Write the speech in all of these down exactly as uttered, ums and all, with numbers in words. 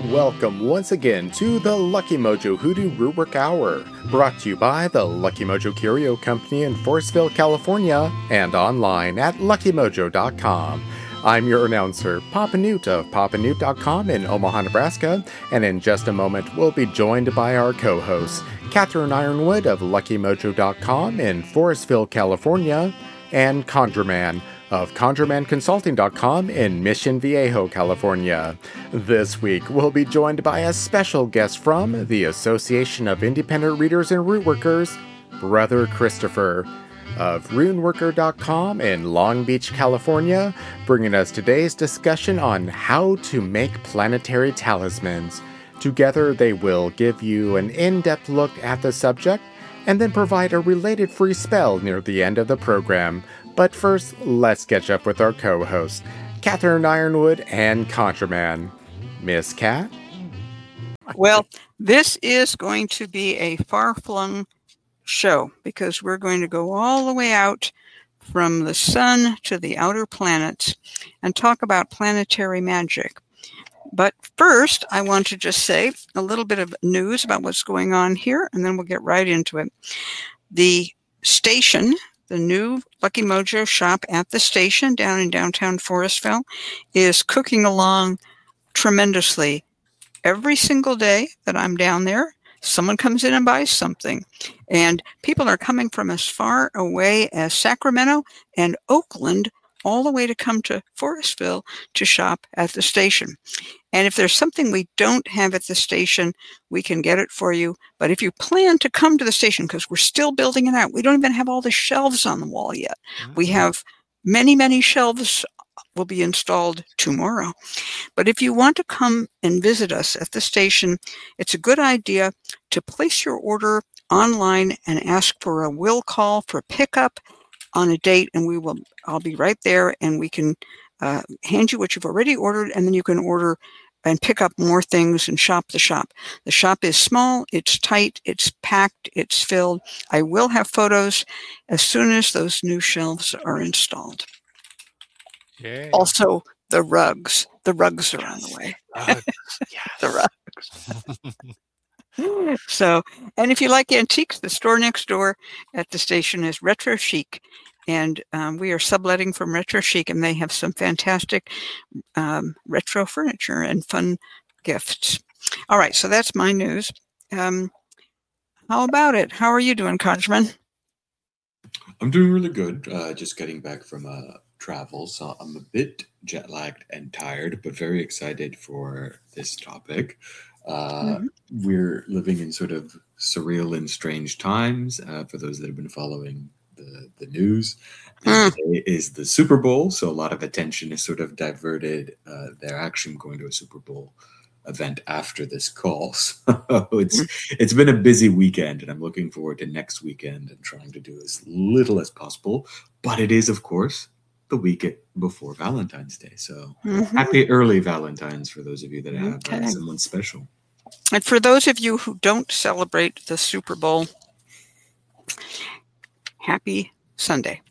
Welcome once again to the Lucky Mojo Hoodoo Rootwork Hour, brought to you by the Lucky Mojo Curio Company in Forestville, California, and online at lucky mojo dot com. I'm your announcer, Papa Newt of papa newt dot com in Omaha, Nebraska, and in just a moment we'll be joined by our co-hosts, Catherine Ironwood of lucky mojo dot com in Forestville, California, and ConjureMan of conjure man consulting dot com in Mission Viejo, California. This week, we'll be joined by a special guest from the Association of Independent Readers and Rootworkers, Brother Christopher of runeworker dot com in Long Beach, California, bringing us today's discussion on how to make planetary talismans. Together, they will give you an in-depth look at the subject and then provide a related free spell near the end of the program. But first, let's catch up with our co-hosts, Catherine Ironwood and ConjureMan. Miss Cat? Well, this is going to be a far-flung show because we're going to go all the way out from the sun to the outer planets and talk about planetary magic. But first, I want to just say a little bit of news about what's going on here, and then we'll get right into it. The station, the new Lucky Mojo shop at the station down in downtown Forestville, is cooking along tremendously. Every single day that I'm down there, someone comes in and buys something. And people are coming from as far away as Sacramento and Oakland all the way to come to Forestville to shop at the station. And if there's something we don't have at the station, we can get it for you. But if you plan to come to the station, because we're still building it out, we don't even have all the shelves on the wall yet. Mm-hmm. We have many, many shelves will be installed tomorrow. But if you want to come and visit us at the station, it's a good idea to place your order online and ask for a will call for pickup on a date, and we will I'll be right there, and we can uh, hand you what you've already ordered, and then you can order and pick up more things and shop the shop. The shop is small, it's tight, it's packed, it's filled. I will have photos as soon as those new shelves are installed. Yay. Also, the rugs. The rugs are on the way. Rugs. Yes. The rugs. So, and if you like antiques, the store next door at the station is Retro Chic. And um, we are subletting from Retro Chic, and they have some fantastic um, retro furniture and fun gifts. All right, so that's my news. Um, how about it? How are you doing, ConjureMan? I'm doing really good. Uh, just getting back from uh, travel, so I'm a bit jet-lagged and tired, but very excited for this topic. Uh, mm-hmm. We're living in sort of surreal and strange times, uh, for those that have been following the, the news. Mm. Today is the Super Bowl, so a lot of attention is sort of diverted. Uh, they're actually going to a Super Bowl event after this call. So it's mm. it's been a busy weekend, and I'm looking forward to next weekend and trying to do as little as possible. But it is, of course, the weekend before Valentine's Day. So mm-hmm. Happy early Valentine's for those of you that have okay. uh, someone special. And for those of you who don't celebrate the Super Bowl, happy Sunday.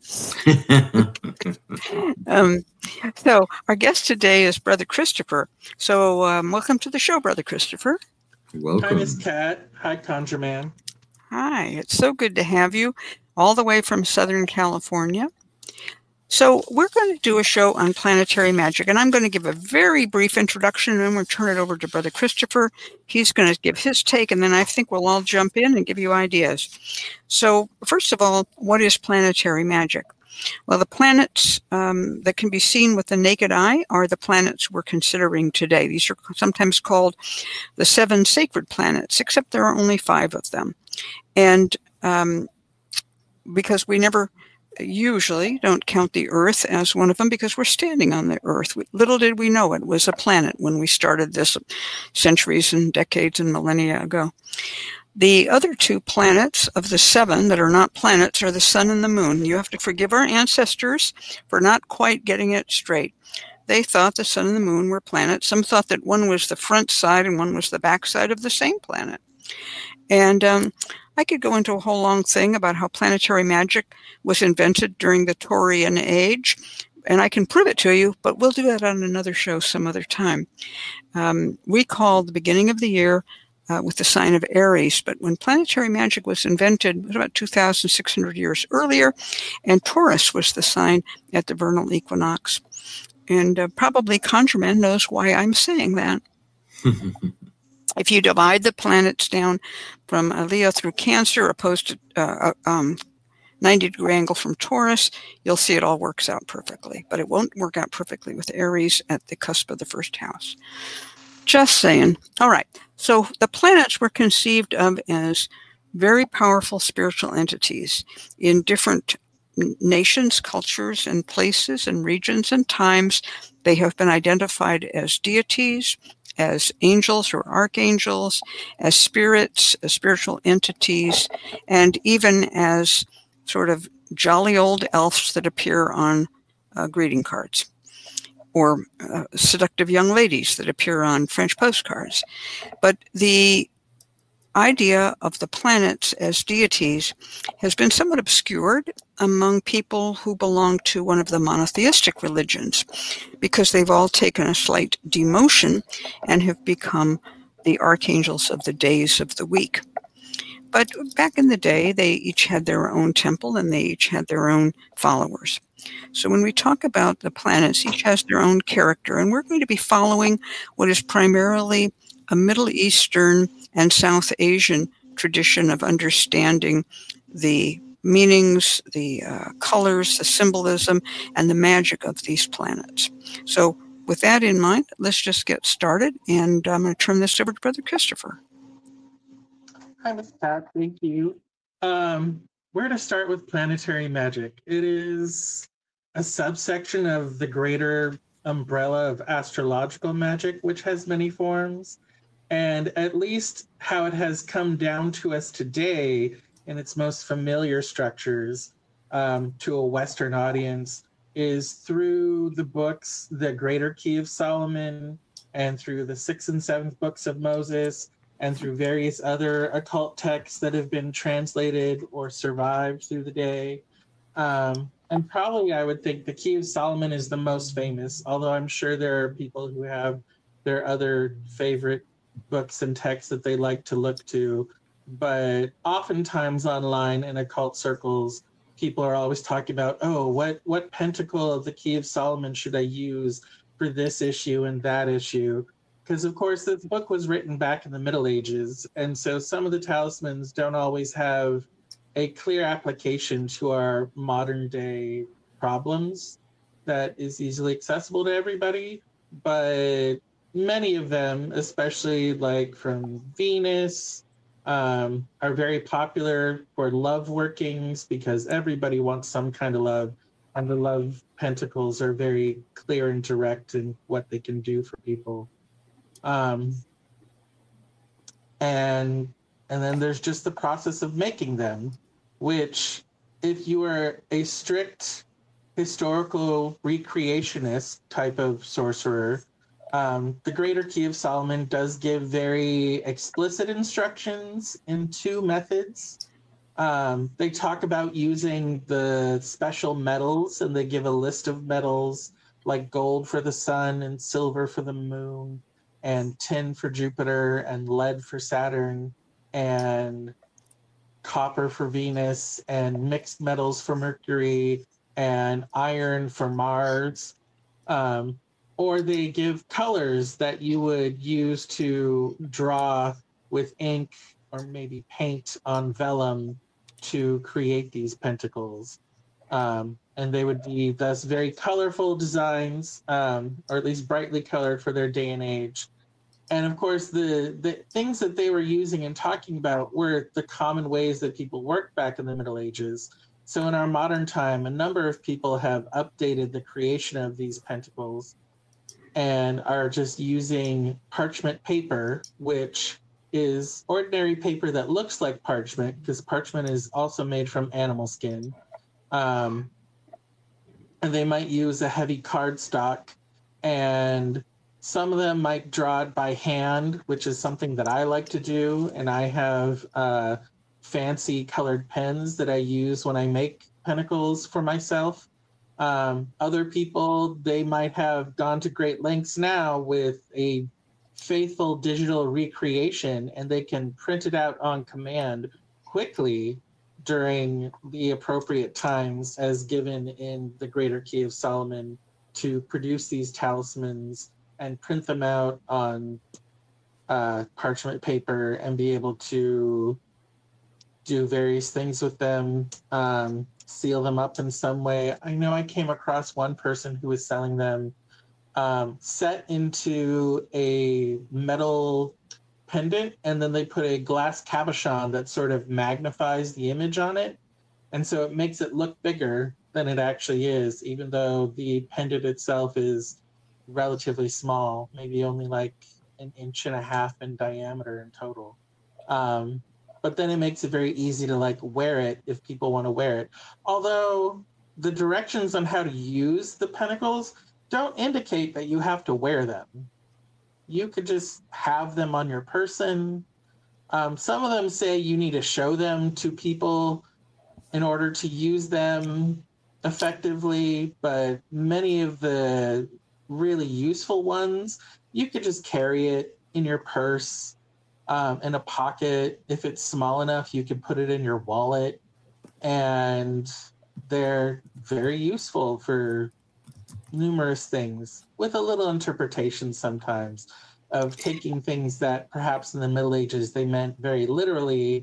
um, so our guest today is Brother Christopher. So um, welcome to the show, Brother Christopher. Welcome. Hi, Miss Cat. Hi, ConjureMan. Hi. It's so good to have you all the way from Southern California. So we're going to do a show on planetary magic, and I'm going to give a very brief introduction, and then we'll turn it over to Brother Christopher. He's going to give his take, and then I think we'll all jump in and give you ideas. So first of all, what is planetary magic? Well, the planets um, that can be seen with the naked eye are the planets we're considering today. These are sometimes called the seven sacred planets, except there are only five of them. And um, because we never... usually don't count the Earth as one of them because we're standing on the Earth. We, little did we know it was a planet when we started this centuries and decades and millennia ago. The other two planets of the seven that are not planets are the sun and the moon. You have to forgive our ancestors for not quite getting it straight. They thought the sun and the moon were planets. Some thought that one was the front side and one was the back side of the same planet. And um, I could go into a whole long thing about how planetary magic was invented during the Taurian age and I can prove it to you, but we'll do that on another show some other time. Um, we call the beginning of the year uh, with the sign of Aries, but when planetary magic was invented, it was about two thousand six hundred years earlier, and Taurus was the sign at the vernal equinox. And uh, probably ConjureMan knows why I'm saying that. If you divide the planets down from uh, Leo through Cancer, opposed to uh, um, ninety degree angle from Taurus, you'll see it all works out perfectly. But it won't work out perfectly with Aries at the cusp of the first house. Just saying. All right. So the planets were conceived of as very powerful spiritual entities in different nations, cultures, and places, and regions and times. They have been identified as deities, as angels or archangels, as spirits, as spiritual entities, and even as sort of jolly old elves that appear on uh, greeting cards, or uh, seductive young ladies that appear on French postcards. But the idea of the planets as deities has been somewhat obscured among people who belong to one of the monotheistic religions, because they've all taken a slight demotion and have become the archangels of the days of the week. But back in the day, they each had their own temple and they each had their own followers. So when we talk about the planets, each has their own character, and we're going to be following what is primarily a Middle Eastern and South Asian tradition of understanding the meanings, the uh, colors, the symbolism, and the magic of these planets. So with that in mind, let's just get started, and I'm going to turn this over to Brother Christopher. Hi, Miz Pat. Thank you. Um, where to start with planetary magic? It is a subsection of the greater umbrella of astrological magic, which has many forms. And at least how it has come down to us today in its most familiar structures um, to a Western audience is through the books, the Greater Key of Solomon, and through the sixth and seventh books of Moses, and through various other occult texts that have been translated or survived through the day. Um, and probably I would think the Key of Solomon is the most famous, although I'm sure there are people who have their other favorite books and texts that they like to look to. But oftentimes online in occult circles, people are always talking about, oh, what, what pentacle of the Key of Solomon should I use for this issue and that issue? Because, of course, this book was written back in the Middle Ages, and so some of the talismans don't always have a clear application to our modern-day problems that is easily accessible to everybody. But many of them, especially like from Venus, um, are very popular for love workings because everybody wants some kind of love, and the love pentacles are very clear and direct in what they can do for people. Um, and and then there's just the process of making them, which if you are a strict historical recreationist type of sorcerer, um, the Greater Key of Solomon does give very explicit instructions in two methods. Um, they talk about using the special metals, and they give a list of metals like gold for the sun and silver for the moon, and tin for Jupiter, and lead for Saturn, and copper for Venus, and mixed metals for Mercury, and iron for Mars. Um, or they give colors that you would use to draw with ink or maybe paint on vellum to create these pentacles. Um, and they would be thus very colorful designs, um, or at least brightly colored for their day and age. And of course, the, the things that they were using and talking about were the common ways that people worked back in the Middle Ages. So in our modern time, a number of people have updated the creation of these pentacles and are just using parchment paper, which is ordinary paper that looks like parchment, because parchment is also made from animal skin. Um, and they might use a heavy cardstock, and some of them might draw it by hand, which is something that I like to do. And I have uh, fancy colored pens that I use when I make pentacles for myself. Um, other people, they might have gone to great lengths now with a faithful digital recreation, and they can print it out on command quickly during the appropriate times as given in the Greater Key of Solomon to produce these talismans and print them out on uh, parchment paper and be able to do various things with them, um, seal them up in some way. I know I came across one person who was selling them um, set into a metal pendant, and then they put a glass cabochon that sort of magnifies the image on it. And so it makes it look bigger than it actually is, even though the pendant itself is relatively small, maybe only like an inch and a half in diameter in total. Um, but then it makes it very easy to like wear it if people want to wear it. Although the directions on how to use the pentacles don't indicate that you have to wear them. You could just have them on your person. Um, some of them say you need to show them to people in order to use them effectively, but many of the really useful ones, you could just carry it in your purse, um, in a pocket. If it's small enough, you can put it in your wallet, and they're very useful for numerous things, with a little interpretation sometimes of taking things that perhaps in the Middle Ages they meant very literally,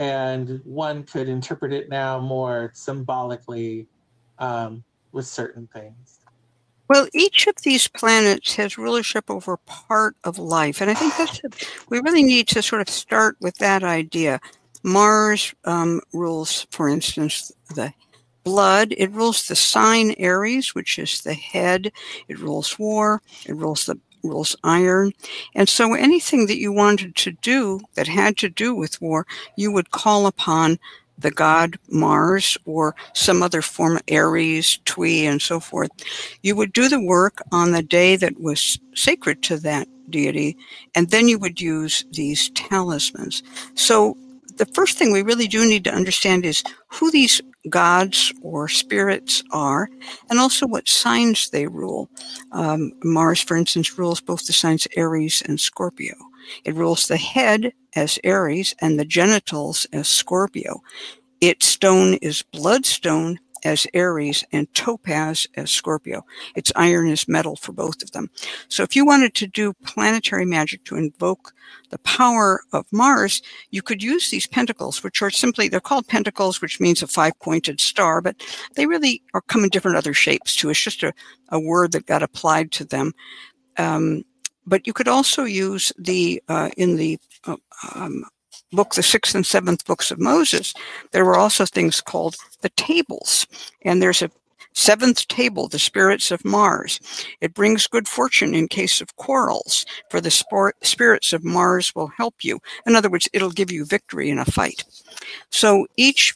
and one could interpret it now more symbolically um, with certain things. Well, each of these planets has rulership over part of life. And I think that's, we really need to sort of start with that idea. Mars um, rules, for instance, the blood. It rules the sign Aries, which is the head. It rules war. It rules the rules iron. And so anything that you wanted to do that had to do with war, you would call upon the god Mars or some other form, Aries, Tui, and so forth. You would do the work on the day that was sacred to that deity, and then you would use these talismans. So the first thing we really do need to understand is who these gods or spirits are, and also what signs they rule. Um, Mars, for instance, rules both the signs Aries and Scorpio. It rules the head as Aries and the genitals as Scorpio. Its stone is bloodstone as Aries and topaz as Scorpio. Its iron is metal for both of them. So if you wanted to do planetary magic to invoke the power of Mars, you could use these pentacles, which are simply, they're called pentacles, which means a five-pointed star, but they really are come in different other shapes too. It's just a, a word that got applied to them. Um, But you could also use the, uh, in the uh, um, book, the sixth and seventh books of Moses, there were also things called the tables. And there's a seventh table, the spirits of Mars. It brings good fortune in case of quarrels, for the sport, spirits of Mars will help you. In other words, it'll give you victory in a fight. So each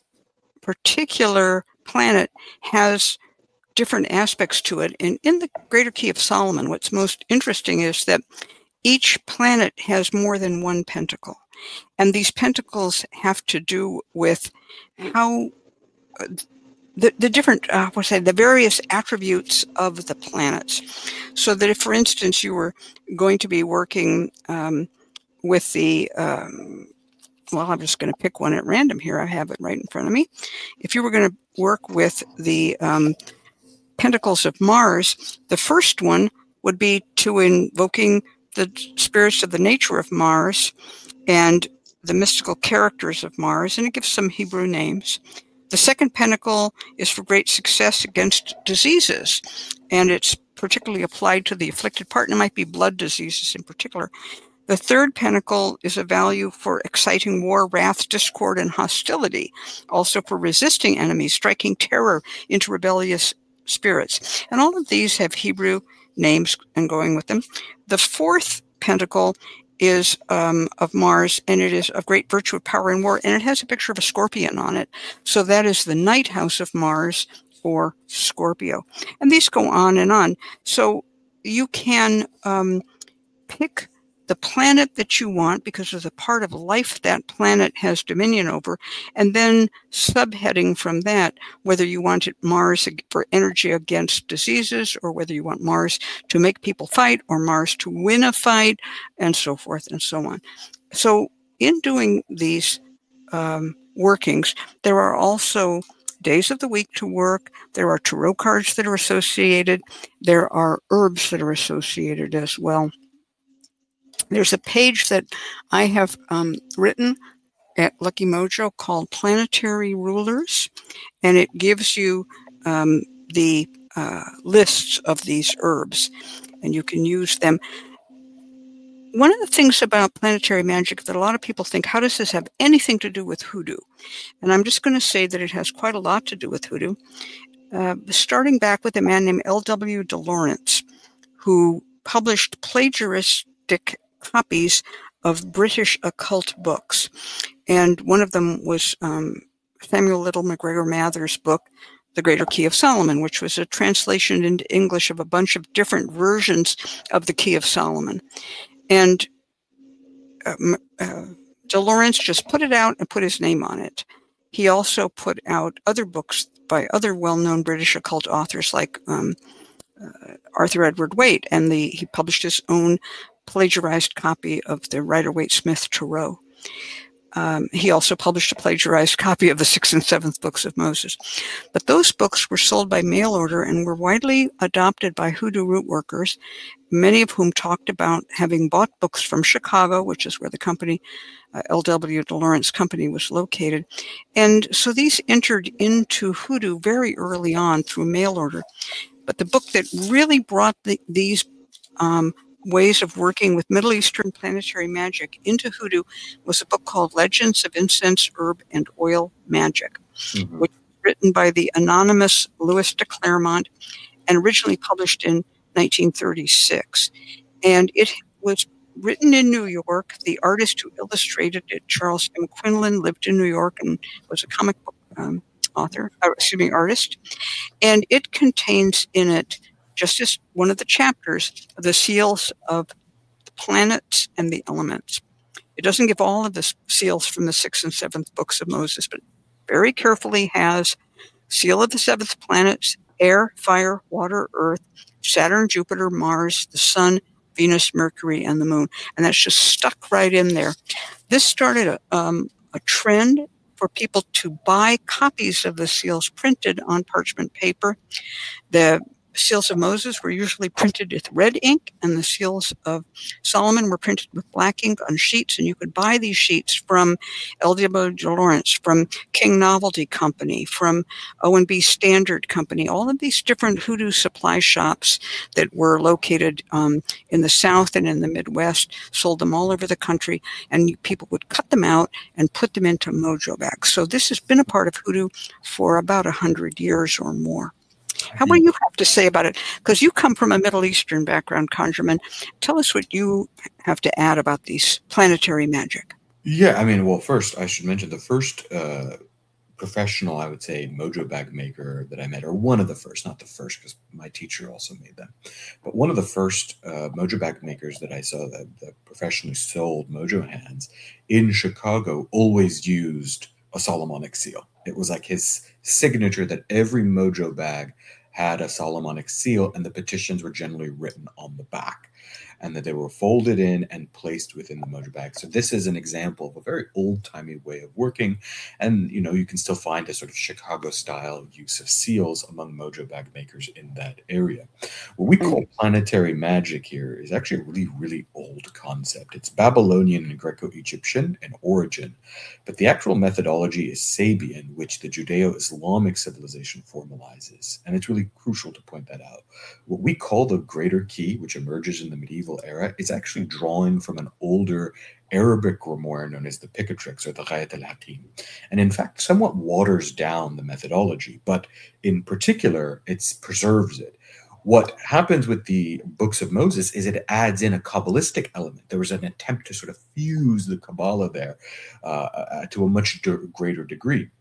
particular planet has different aspects to it. And in the Greater Key of Solomon, what's most interesting is that each planet has more than one pentacle. And these pentacles have to do with how uh, the, the different, uh, what's that, the various attributes of the planets. So that if, for instance, you were going to be working um, with the, um, well, I'm just going to pick one at random here. I have it right in front of me. If you were going to work with the um, Pentacles of Mars, the first one would be to invoking the spirits of the nature of Mars and the mystical characters of Mars, and it gives some Hebrew names. The second pentacle is for great success against diseases, and it's particularly applied to the afflicted part, and it might be blood diseases in particular. The third pentacle is a value for exciting war, wrath, discord, and hostility, also for resisting enemies, striking terror into rebellious spirits. And all of these have Hebrew names and going with them. The fourth pentacle is um, of Mars, and it is of great virtue of power and war, and it has a picture of a scorpion on it. So that is the ninth house of Mars, or Scorpio. And these go on and on. So you can um, pick the planet that you want, because of the part of life that planet has dominion over, and then subheading from that, whether you wanted Mars for energy against diseases, or whether you want Mars to make people fight, or Mars to win a fight, and so forth and so on. So in doing these um, workings, there are also days of the week to work. There are tarot cards that are associated. There are herbs that are associated as well. There's a page that I have um, written at Lucky Mojo called Planetary Rulers, and it gives you um, the uh, lists of these herbs, and you can use them. One of the things about planetary magic that a lot of people think, how does this have anything to do with hoodoo? And I'm just going to say that it has quite a lot to do with hoodoo, uh, starting back with a man named L W de Lawrence, who published plagiaristic copies of British occult books. And one of them was um, Samuel Little McGregor Mather's book, The Greater Key of Solomon, which was a translation into English of a bunch of different versions of the Key of Solomon. And uh, uh, de Lawrence just put it out and put his name on it. He also put out other books by other well-known British occult authors like um, uh, Arthur Edward Waite, and the, he published his own plagiarized copy of the Rider-Waite-Smith Tarot. Um, he also published a plagiarized copy of the Sixth and Seventh Books of Moses. But those books were sold by mail order and were widely adopted by hoodoo root workers, many of whom talked about having bought books from Chicago, which is where the company, uh, L W de Lawrence Company, was located. And so these entered into hoodoo very early on through mail order. But the book that really brought the, these um, ways of working with Middle Eastern planetary magic into hoodoo was a book called Legends of Incense, Herb, and Oil Magic, mm-hmm. which was written by the anonymous Louis de Clermont and originally published in nineteen thirty-six. And it was written in New York. The artist who illustrated it, Charles M. Quinlan, lived in New York and was a comic book um, author, uh, excuse me, artist. And it contains in it, just as one of the chapters, the seals of the planets and the elements. It doesn't give all of the seals from the Sixth and Seventh Books of Moses, but very carefully has seal of the seventh planets, air, fire, water, earth, Saturn, Jupiter, Mars, the sun, Venus, Mercury, and the moon. And that's just stuck right in there. This started a, um, a trend for people to buy copies of the seals printed on parchment paper. The seals of Moses were usually printed with red ink, and the seals of Solomon were printed with black ink on sheets, and you could buy these sheets from L W de Lawrence, from King Novelty Company, from O and B Standard Company, all of these different hoodoo supply shops that were located um, in the South and in the Midwest, sold them all over the country, and people would cut them out and put them into mojo bags. So this has been a part of hoodoo for about one hundred years or more. How what do you have to say about it? Because you come from a Middle Eastern background, Conjurman. Tell us what you have to add about these planetary magic. Yeah, I mean, well, first, I should mention the first uh, professional, I would say, mojo bag maker that I met, or one of the first, not the first, because my teacher also made them, but one of the first uh, mojo bag makers that I saw that, that professionally sold mojo hands in Chicago always used a Solomonic seal. It was like his signature that every mojo bag had a Solomonic seal, and the petitions were generally written on the back, and that they were folded in and placed within the mojo bag. So this is an example of a very old-timey way of working. And, you know, you can still find a sort of Chicago-style use of seals among mojo bag makers in that area. What we call planetary magic here is actually a really, really old concept. It's Babylonian and Greco-Egyptian in origin, but the actual methodology is Sabian, which the Judeo-Islamic civilization formalizes. And it's really crucial to point that out. What we call the Greater Key, which emerges in the medieval era, is actually drawing from an older Arabic grimoire known as the Picatrix or the Ghayat al-Hakim, and in fact somewhat waters down the methodology, but in particular it preserves it. What happens with the books of Moses is it adds in a Kabbalistic element. There was an attempt to sort of fuse the Kabbalah there uh, to a much greater degree.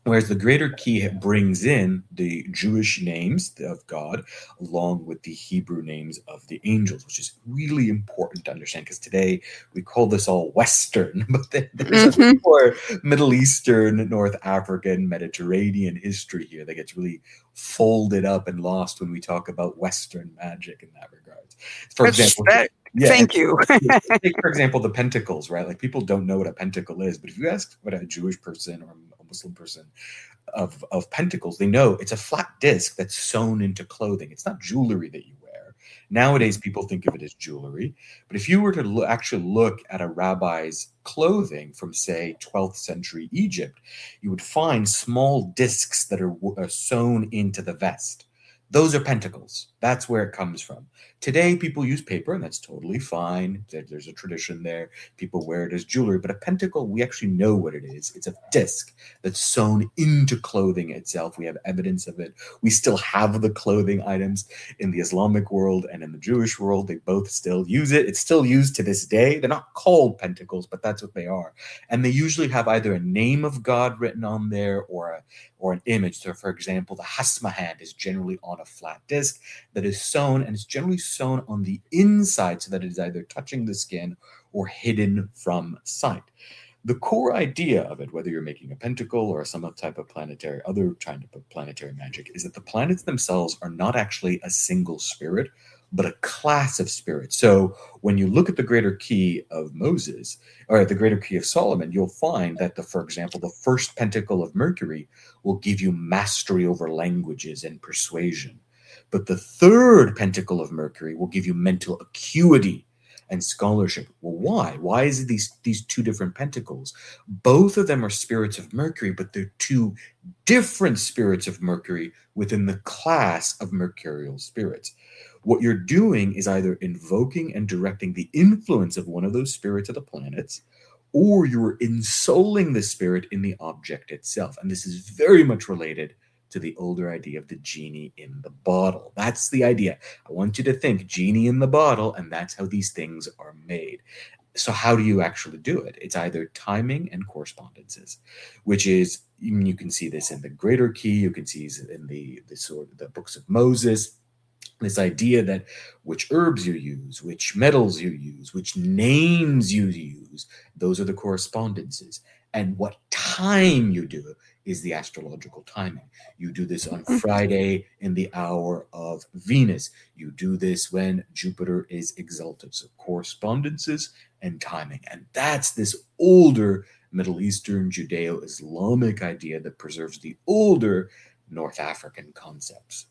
Whereas the greater key brings in the Jewish names of God along with the Hebrew names of the angels, which is really important to understand because today we call this all Western, but there's Mm-hmm. a more Middle Eastern, North African, Mediterranean history here that gets really folded up and lost when we talk about Western magic in that regard. For That's, example, that, yeah, thank you. take, for example, the pentacles, right? Like people don't know what a pentacle is, but if you ask what a Jewish person or a Muslim person of, of pentacles, they know it's a flat disc that's sewn into clothing. It's not jewelry that you wear. Nowadays, people think of it as jewelry. But if you were to lo- actually look at a rabbi's clothing from, say, twelfth century Egypt, you would find small discs that are, are sewn into the vest. Those are pentacles. That's where it comes from. Today, people use paper, and that's totally fine. There's a tradition there. People wear it as jewelry. But a pentacle, we actually know what it is. It's a disc that's sewn into clothing itself. We have evidence of it. We still have the clothing items in the Islamic world and in the Jewish world. They both still use it. It's still used to this day. They're not called pentacles, but that's what they are. And they usually have either a name of God written on there or a or an image. So, for example, the Hasma hand is generally on a flat disc that is sewn, and it's generally sewn on the inside so that it is either touching the skin or hidden from sight. The core idea of it, whether you're making a pentacle or some type of planetary, other kind of planetary magic, is that the planets themselves are not actually a single spirit, but a class of spirits. So when you look at the greater key of Moses, or the greater key of Solomon, you'll find that, the, for example, the first pentacle of Mercury will give you mastery over languages and persuasion. But the third pentacle of Mercury will give you mental acuity and scholarship. Well, why? Why is it these, these two different pentacles? Both of them are spirits of Mercury, but they're two different spirits of Mercury within the class of mercurial spirits. What you're doing is either invoking and directing the influence of one of those spirits of the planets, or you're ensouling the spirit in the object itself. And this is very much related to the older idea of the genie in the bottle. That's the idea. I want you to think genie in the bottle, and that's how these things are made. So how do you actually do it? It's either timing and correspondences, which is, you can see this in the greater key, you can see it in the, the sort of the books of Moses. This idea that which herbs you use, which metals you use, which names you use, those are the correspondences. And what time you do is the astrological timing. You do this on Friday in the hour of Venus. You do this when Jupiter is exalted. So correspondences and timing. And that's this older Middle Eastern Judeo-Islamic idea that preserves the older North African concepts.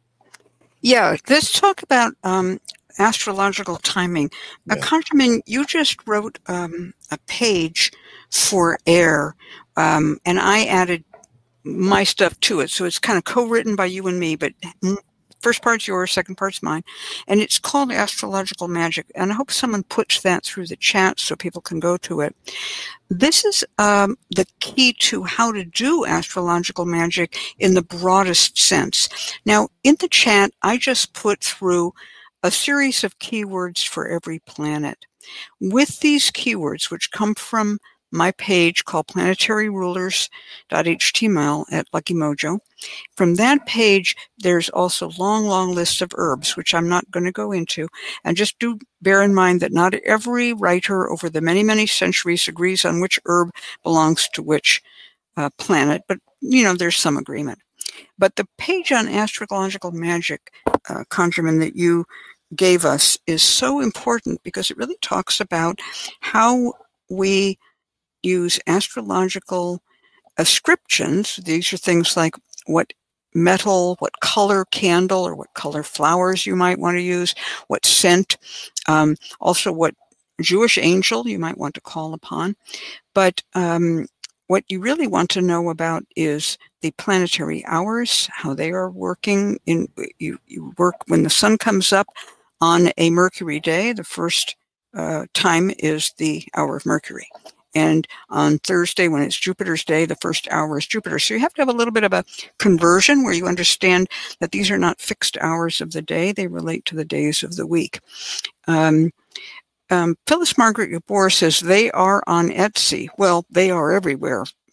Yeah, let's talk about um, astrological timing. Yeah. Uh, Conjurman, you just wrote um, a page for air, um, and I added my stuff to it. So it's kind of co-written by you and me, but first part's yours, second part's mine. And it's called Astrological Magic. And I hope someone puts that through the chat so people can go to it. This is um, the key to how to do astrological magic in the broadest sense. Now, in the chat, I just put through a series of keywords for every planet. With these keywords, which come from my page called planetary rulers dot h t m l at Lucky Mojo. From that page, there's also long, long lists of herbs, which I'm not going to go into. And just do bear in mind that not every writer over the many, many centuries agrees on which herb belongs to which uh, planet, but, you know, there's some agreement. But the page on astrological magic, uh, Conjurman, that you gave us is so important because it really talks about how we use astrological ascriptions. These are things like what metal, what color candle, or what color flowers you might want to use, what scent, um, also what Jewish angel you might want to call upon. But um, what you really want to know about is the planetary hours, how they are working. In you, you work when the sun comes up on a Mercury day. The first uh, time is the hour of Mercury. And on Thursday, when it's Jupiter's day, the first hour is Jupiter. So you have to have a little bit of a conversion where you understand that these are not fixed hours of the day. They relate to the days of the week. Um, um, Phyllis Margaret Gabor says they are on Etsy. Well, they are everywhere.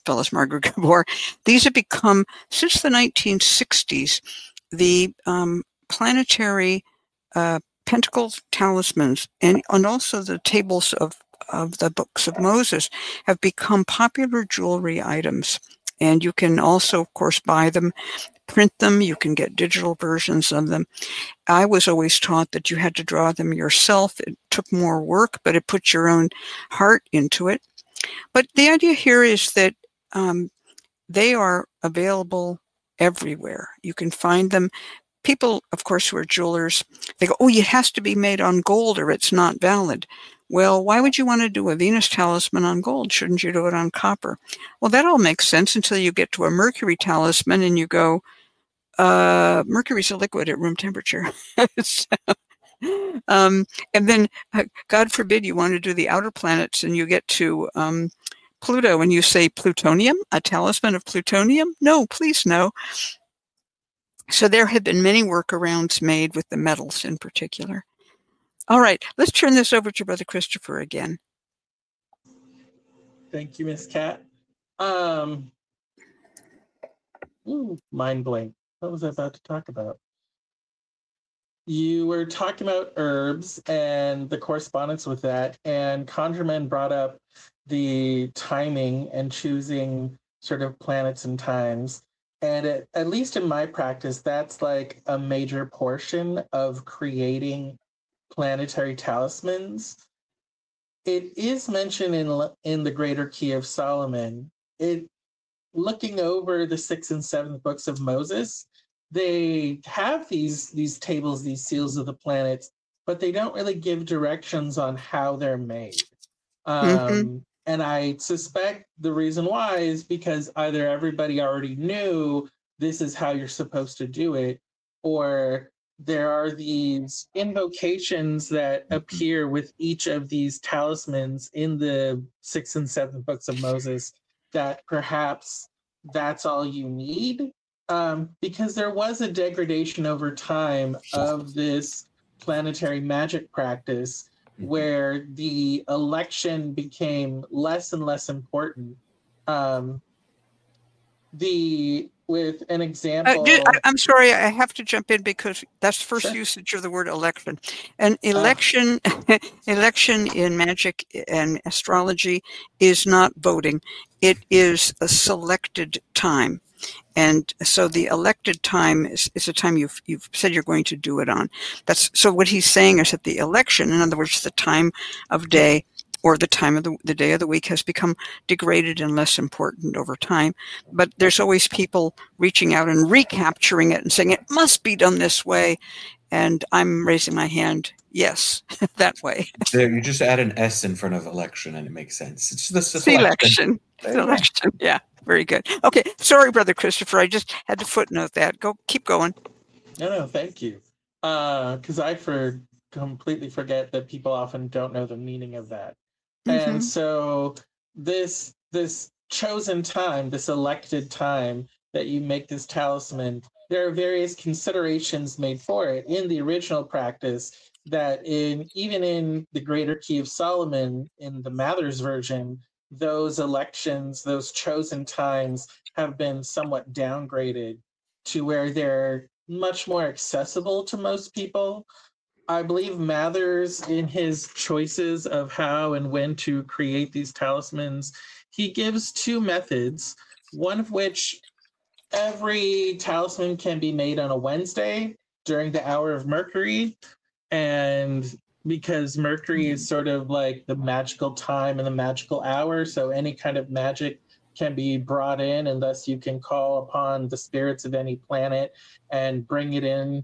fellow as Margaret Gabor. These have become, since the nineteen sixties, the um, planetary uh, pentacle talismans and, and also the tables of, of the books of Moses have become popular jewelry items. And you can also, of course, buy them, print them. You can get digital versions of them. I was always taught that you had to draw them yourself. It took more work, but it put your own heart into it. But the idea here is that um, they are available everywhere. You can find them. People, of course, who are jewelers, they go, oh, it has to be made on gold or it's not valid. Well, why would you want to do a Venus talisman on gold? Shouldn't you do it on copper? Well, that all makes sense until you get to a Mercury talisman and you go, uh, Mercury's a liquid at room temperature. so, um, and then, uh, God forbid, you want to do the outer planets and you get to um, Pluto and you say plutonium, a talisman of plutonium? No, please no. So there have been many workarounds made with the metals in particular. All right, let's turn this over to Brother Christopher again. Thank you, Miss Cat. Um, ooh, mind blank. What was I about to talk about? You were talking about herbs and the correspondence with that, and ConjureMan brought up the timing and choosing sort of planets and times. And it, at least in my practice, that's like a major portion of creating planetary talismans. It is mentioned in in the Greater Key of Solomon. It looking over the sixth and seventh books of Moses, they have these these tables, these seals of the planets, but they don't really give directions on how they're made. Um, mm-hmm. And I suspect the reason why is because either everybody already knew this is how you're supposed to do it, or there are these invocations that appear with each of these talismans in the sixth and seventh books of Moses that perhaps that's all you need. Um, because there was a degradation over time of this planetary magic practice where the election became less and less important. Um, the with an example, uh, dude, I, I'm sorry, I have to jump in because that's the first Sure. usage of the word election. An election, uh. election in magic and astrology is not voting; it is a selected time. And so the elected time is, is a time you've you've said you're going to do it on. That's so what he's saying is that the election, in other words, the time of day or the time of the, the day of the week has become degraded and less important over time. But there's always people reaching out and recapturing it and saying it must be done this way. And I'm raising my hand. Yes, that way. There, you just add an S in front of election and it makes sense. It's the selection. Selection. Yeah. Very good. Okay. Sorry, Brother Christopher. I just had to footnote that. Go, keep going. No, no, thank you. Because uh, I for completely forget that people often don't know the meaning of that. Mm-hmm. And so this this chosen time, this elected time that you make this talisman, there are various considerations made for it in the original practice that in even in the Greater Key of Solomon, in the Mather's version, those elections, those chosen times have been somewhat downgraded to where they're much more accessible to most people. I believe Mathers, in his choices of how and when to create these talismans, he gives two methods, one of which every talisman can be made on a Wednesday during the hour of Mercury. And because Mercury is sort of like the magical time and the magical hour, so any kind of magic can be brought in, and thus you can call upon the spirits of any planet and bring it in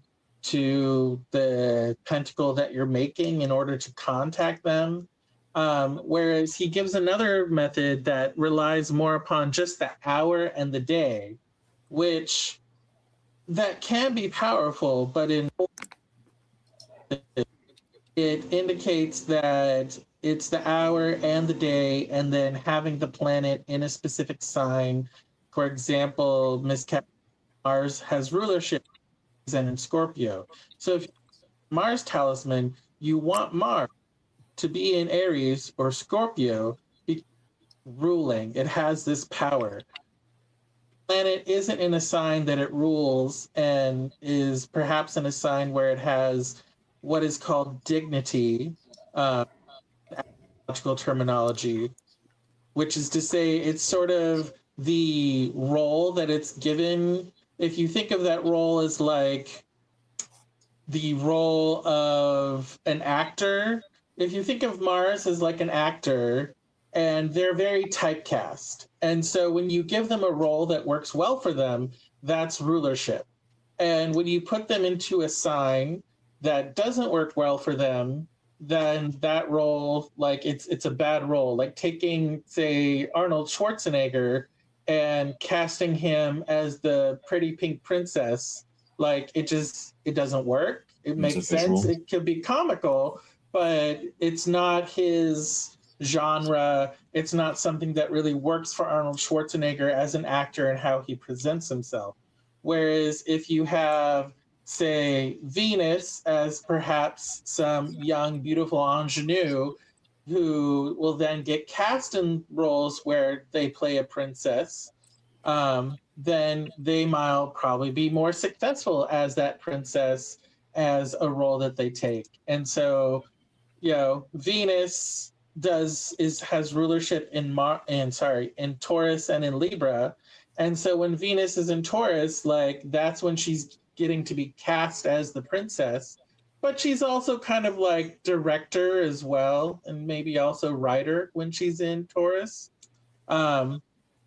to the pentacle that you're making in order to contact them. Um, whereas he gives another method that relies more upon just the hour and the day, which that can be powerful, but in it indicates that it's the hour and the day, and then having the planet in a specific sign. For example, Miss Cat Mars has rulership and in Scorpio. So if Mars talisman, you want Mars to be in Aries or Scorpio, ruling. It has this power. Planet isn't in a sign that it rules and is perhaps in a sign where it has what is called dignity, uh, astrological terminology, which is to say it's sort of the role that it's given. If you think of that role as like the role of an actor, if you think of Mars as like an actor, and they're very typecast. And so when you give them a role that works well for them, that's rulership. And when you put them into a sign that doesn't work well for them, then that role, like it's it's a bad role. Like taking, say, Arnold Schwarzenegger and casting him as the pretty pink princess, like it just it doesn't work. It makes sense. It could be comical, but it's not his genre. It's not something that really works for Arnold Schwarzenegger as an actor and how he presents himself. Whereas if you have, say, Venus as perhaps some young, beautiful ingenue who will then get cast in roles where they play a princess, um, then they might probably be more successful as that princess as a role that they take. And so, you know, Venus does is has rulership in Mar and sorry in Taurus and in Libra, and so when Venus is in Taurus, like that's when she's getting to be cast as the princess, but she's also kind of like director as well, and maybe also writer when she's in Taurus. Um,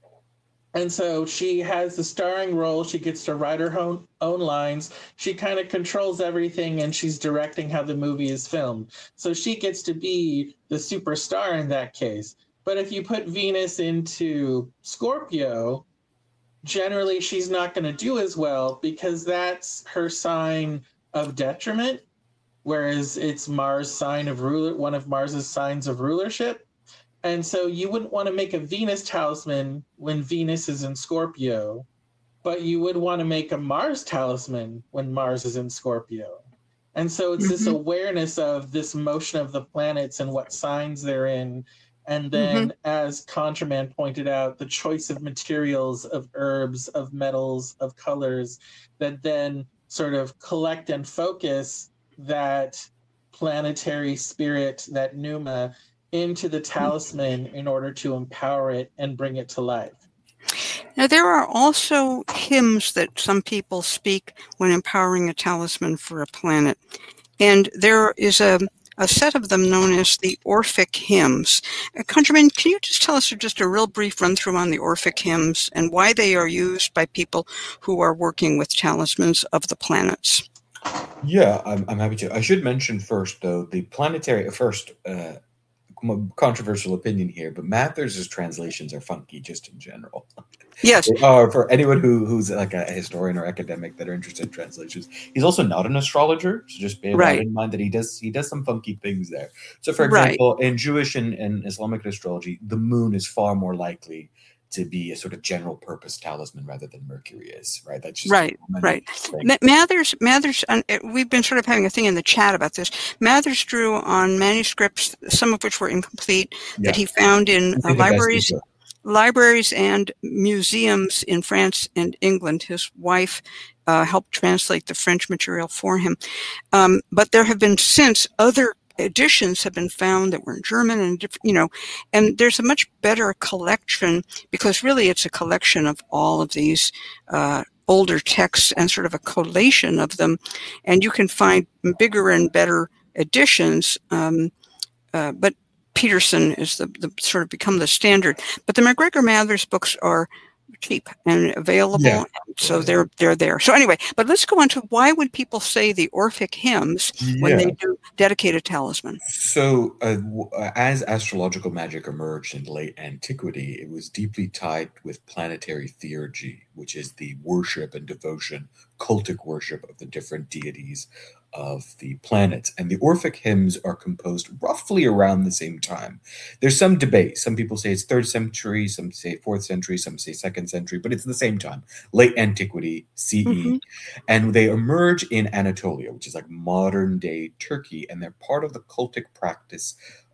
and so she has the starring role. She gets to write her own, own lines. She kind of controls everything, and she's directing how the movie is filmed. So she gets to be the superstar in that case. But if you put Venus into Scorpio, generally she's not going to do as well because that's her sign of detriment, whereas it's Mars' sign of ruler, one of Mars's signs of rulership. And so you wouldn't want to make a Venus talisman when Venus is in Scorpio, but you would want to make a Mars talisman when Mars is in Scorpio. And so it's mm-hmm. this awareness of this motion of the planets and what signs they're in. And then, mm-hmm. as ContraMan pointed out, the choice of materials, of herbs, of metals, of colors that then sort of collect and focus that planetary spirit, that pneuma, into the talisman in order to empower it and bring it to life. Now, there are also hymns that some people speak when empowering a talisman for a planet. And there is a, a set of them known as the Orphic hymns. Uh, ContraMan, can you just tell us just a real brief run through on the Orphic hymns and why they are used by people who are working with talismans of the planets? Yeah, I'm, I'm happy to. I should mention first, though, the planetary, first, uh, controversial opinion here, but Mathers's translations are funky just in general. Yes. Or uh, for anyone who who's like a historian or academic that are interested in translations. He's also not an astrologer, so just bear right. that in mind that he does he does some funky things there. So for example, right. in Jewish and, and Islamic astrology, the moon is far more likely to be a sort of general purpose talisman rather than Mercury is, right? That's just right, right. Mathers, Mathers, uh, we've been sort of having a thing in the chat about this. Mathers drew on manuscripts, some of which were incomplete, yeah. that he found in uh, libraries, libraries and museums in France and England. His wife uh, helped translate the French material for him. Um, but there have been since other editions have been found that were in German and different, you know, and there's a much better collection because really it's a collection of all of these uh, older texts and sort of a collation of them, and you can find bigger and better editions. Um, uh, but Peterson is the, the sort of become the standard. But the MacGregor Mathers books are cheap and available, yeah. so they're they're there. So anyway, but let's go on to why would people say the Orphic hymns when yeah. they do dedicate a talisman? So uh, as astrological magic emerged in late antiquity, it was deeply tied with planetary theurgy, which is the worship and devotion, cultic worship of the different deities of the planets. And the Orphic hymns are composed roughly around the same time. There's some debate. Some people say it's third century, some say fourth century, some say second century, but it's the same time, late antiquity, C E. Mm-hmm. And they emerge in Anatolia, which is like modern day Turkey, and they're part of the cultic practice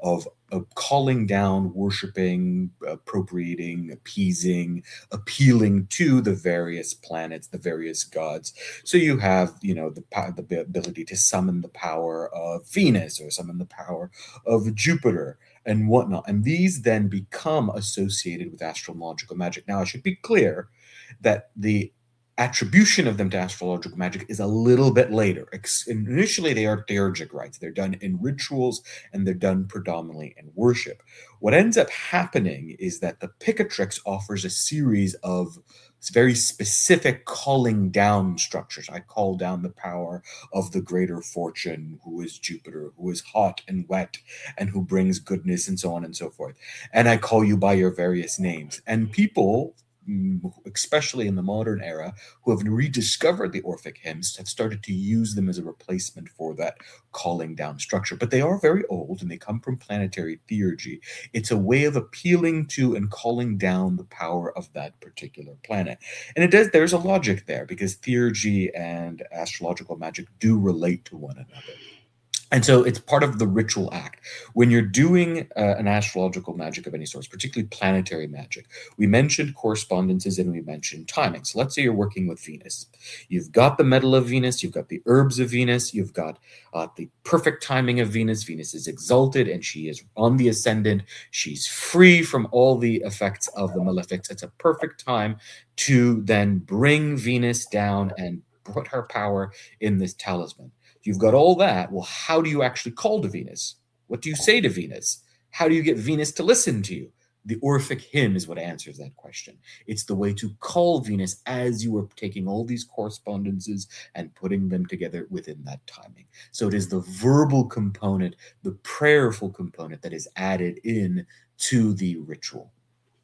of of calling down, worshiping, appropriating, appeasing, appealing to the various planets, the various gods. So you have, you know, the the ability to summon the power of Venus or summon the power of Jupiter and whatnot. And these then become associated with astrological magic. Now, I should be clear that the attribution of them to astrological magic is a little bit later. Initially, they are theurgic rites. They're done in rituals, and they're done predominantly in worship. What ends up happening is that the Picatrix offers a series of very specific calling down structures. I call down the power of the greater fortune, who is Jupiter, who is hot and wet, and who brings goodness, and so on and so forth. And I call you by your various names. And people, especially in the modern era, who have rediscovered the Orphic hymns, have started to use them as a replacement for that calling down structure. But they are very old, and they come from planetary theurgy. It's a way of appealing to and calling down the power of that particular planet. And it does. There's a logic there, because theurgy and astrological magic do relate to one another. And so it's part of the ritual act. When you're doing uh, an astrological magic of any sort, particularly planetary magic, we mentioned correspondences and we mentioned timing. So let's say you're working with Venus. You've got the metal of Venus, you've got the herbs of Venus, you've got uh, the perfect timing of Venus. Venus is exalted and she is on the ascendant. She's free from all the effects of the malefics. It's a perfect time to then bring Venus down and put her power in this talisman. You've got all that. Well, how do you actually call to Venus? What do you say to Venus? How do you get Venus to listen to you? The Orphic hymn is what answers that question. It's the way to call Venus as you are taking all these correspondences and putting them together within that timing. So it is the verbal component, the prayerful component that is added in to the ritual.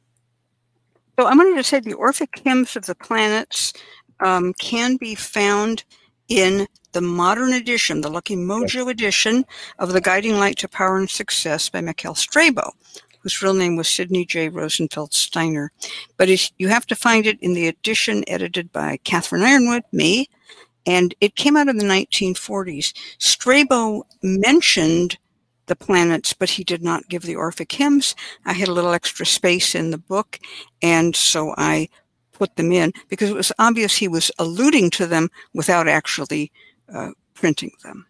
So I'm going to say the Orphic hymns of the planets um, can be found in the modern edition, the Lucky Mojo yes. edition of The Guiding Light to Power and Success by Mikhail Strabo, whose real name was Sidney J. Rosenfeld Steiner. But it, you have to find it in the edition edited by Catherine Ironwood, me, and it came out in the nineteen forties. Strabo mentioned the planets, but he did not give the Orphic hymns. I had a little extra space in the book, and so I put them in because it was obvious he was alluding to them without actually uh, printing them.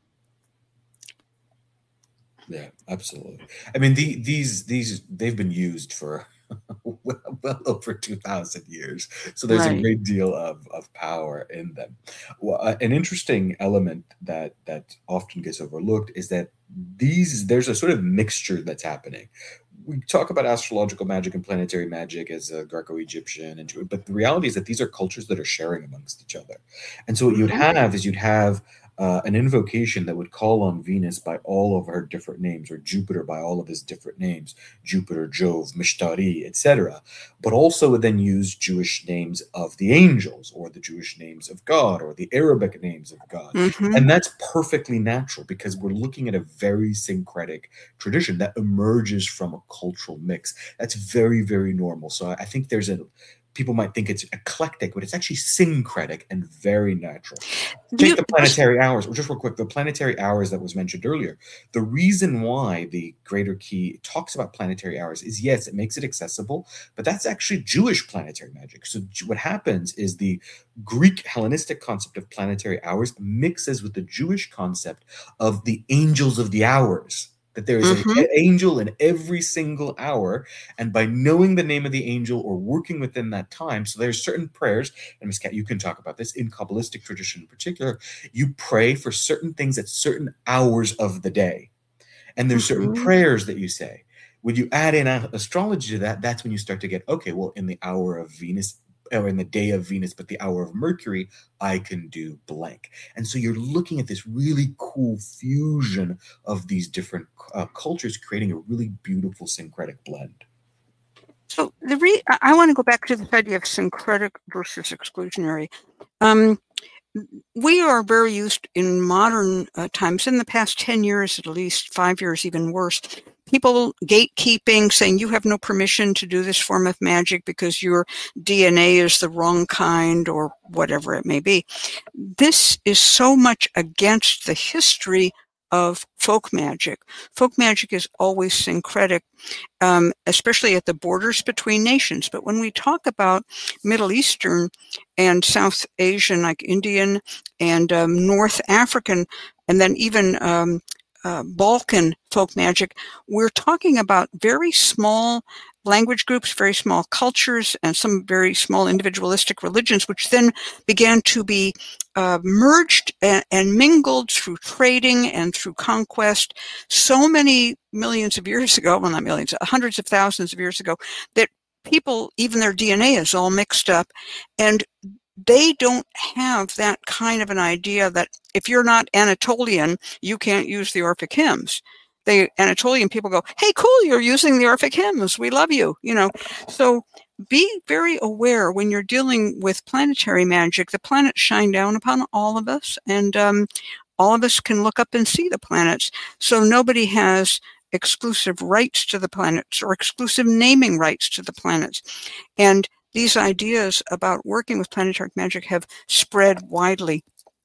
Yeah, absolutely. I mean, the, these these they've been used for well, well over two thousand years, so there's right. a great deal of, of power in them. Well, uh, an interesting element that that often gets overlooked is that these there's a sort of mixture that's happening. We talk about astrological magic and planetary magic as a Greco-Egyptian, and but the reality is that these are cultures that are sharing amongst each other. And so what you'd have is you'd have uh, an invocation that would call on Venus by all of her different names, or Jupiter by all of his different names, Jupiter, Jove, Mishtari, et cetera. But also would then use Jewish names of the angels, or the Jewish names of God, or the Arabic names of God. Mm-hmm. And that's perfectly natural because we're looking at a very syncretic tradition that emerges from a cultural mix. That's very, very normal. So I think there's a people might think it's eclectic, but it's actually syncretic and very natural. Take the planetary hours, just real quick, the planetary hours that was mentioned earlier. The reason why the Greater Key talks about planetary hours is, yes, it makes it accessible, but that's actually Jewish planetary magic. So what happens is the Greek Hellenistic concept of planetary hours mixes with the Jewish concept of the angels of the hours. That there is mm-hmm. an angel in every single hour, and by knowing the name of the angel or working within that time, so there's certain prayers, and Miz Kat, you can talk about this, in Kabbalistic tradition in particular, you pray for certain things at certain hours of the day, and there's mm-hmm. certain prayers that you say. When you add in astrology to that, that's when you start to get, okay, well, in the hour of Venus, or in the day of Venus, but the hour of Mercury, I can do blank. And so you're looking at this really cool fusion of these different uh, cultures, creating a really beautiful syncretic blend. So the re- I want to go back to this idea of syncretic versus exclusionary. Um, we are very used in modern uh, times, in the past ten years, at least five years, even worse, people gatekeeping, saying you have no permission to do this form of magic because your D N A is the wrong kind or whatever it may be. This is so much against the history of folk magic. Folk magic is always syncretic, um, especially at the borders between nations. But when we talk about Middle Eastern and South Asian, like Indian and um, North African, and then even um, uh, Balkan folk magic, we're talking about very small language groups, very small cultures, and some very small individualistic religions, which then began to be uh, merged and, and mingled through trading and through conquest so many millions of years ago, well, not millions, hundreds of thousands of years ago, that people, even their D N A is all mixed up. And they don't have that kind of an idea that if you're not Anatolian, you can't use the Orphic hymns. The Anatolian people go, hey, cool, you're using the Orphic hymns. We love you, you know. So be very aware when you're dealing with planetary magic. The planets shine down upon all of us, and um, all of us can look up and see the planets. So nobody has exclusive rights to the planets or exclusive naming rights to the planets. And these ideas about working with planetary magic have spread widely.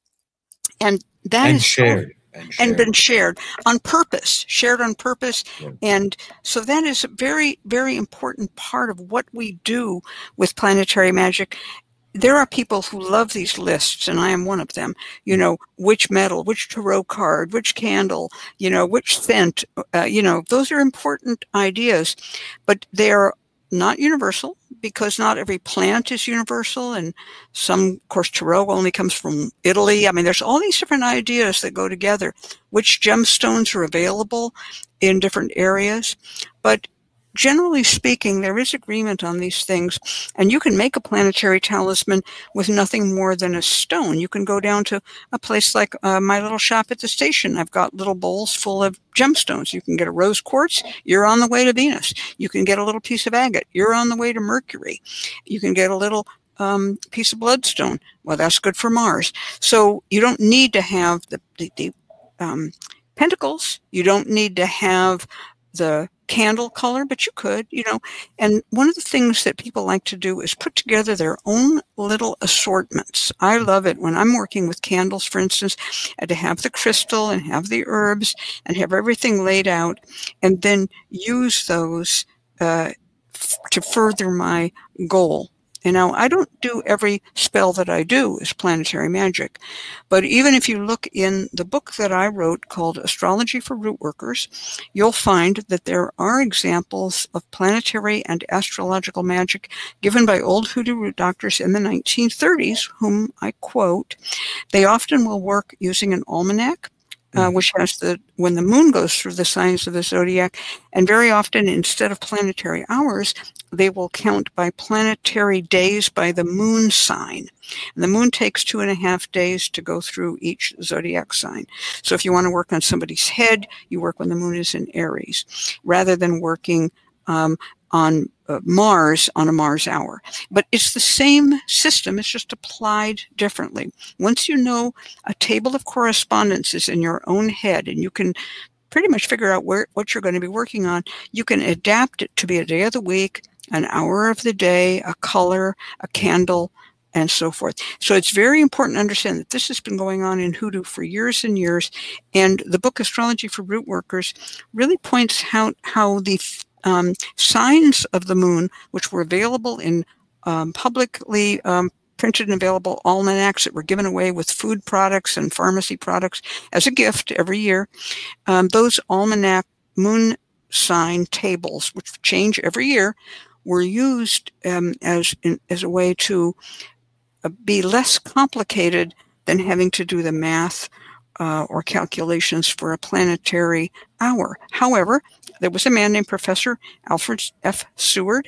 And that and is shared. So- And, shared. and been shared on purpose, shared on purpose. Yeah. And so that is a very, very important part of what we do with planetary magic. There are people who love these lists, and I am one of them. You know, which metal, which tarot card, which candle, you know, which scent, uh, you know, those are important ideas, but they're not universal, because not every plant is universal, and some, of course, tarot only comes from Italy. I mean, there's all these different ideas that go together, which gemstones are available in different areas. But generally speaking, there is agreement on these things, and you can make a planetary talisman with nothing more than a stone. You can go down to a place like uh, my little shop at the station. I've got little bowls full of gemstones. You can get a rose quartz, you're on the way to Venus. You can get a little piece of agate, you're on the way to Mercury. You can get a little um, piece of bloodstone. Well, that's good for Mars. So you don't need to have the, the, the um, pentacles. You don't need to have the candle color, but you could, you know. And one of the things that people like to do is put together their own little assortments. I love it when I'm working with candles, for instance, and to have the crystal and have the herbs and have everything laid out, and then use those uh, f- to further my goal. You know, I don't do every spell that I do is planetary magic, but even if you look in the book that I wrote called Astrology for Root Workers, you'll find that there are examples of planetary and astrological magic given by old hoodoo root doctors in the nineteen thirties, whom I quote. They often will work using an almanac, Uh, which has the, when the moon goes through the signs of the zodiac, and very often instead of planetary hours, they will count by planetary days by the moon sign. And the moon takes two and a half days to go through each zodiac sign. So if you want to work on somebody's head, you work when the moon is in Aries, rather than working um, on uh, Mars on a Mars hour. But it's the same system, it's just applied differently. Once you know a table of correspondences in your own head, and you can pretty much figure out where what you're going to be working on, you can adapt it to be a day of the week, an hour of the day, a color, a candle, and so forth. So it's very important to understand that this has been going on in hoodoo for years and years. And the book Astrology for Root Workers really points out how the Um, signs of the moon, which were available in um, publicly um, printed and available almanacs that were given away with food products and pharmacy products as a gift every year. Um, those almanac moon sign tables, which change every year, were used um, as in, as a way to uh, be less complicated than having to do the math uh, or calculations for a planetary hour. However, there was a man named Professor Alfred F. Seward